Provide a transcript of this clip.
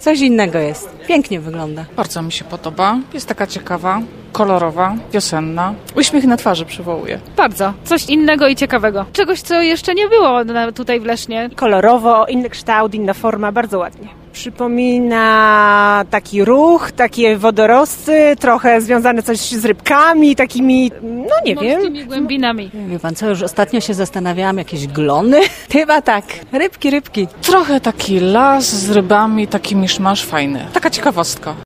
Coś innego jest. Pięknie wygląda. Bardzo mi się podoba. Jest taka ciekawa, kolorowa, wiosenna. Uśmiech na twarzy przywołuje. Bardzo. Coś innego i ciekawego. Czegoś, co jeszcze nie było tutaj w Lesznie. Kolorowo, inny kształt, inna forma, bardzo ładnie. Przypomina taki ruch, takie wodorosty, trochę związane coś z rybkami, takimi, no nie wiem. Morskimi głębinami. Wie pan co, już ostatnio się zastanawiałam, jakieś glony? Chyba tak. Rybki. Trochę taki las z rybami, taki miszmasz fajny. Taka ciekawostka.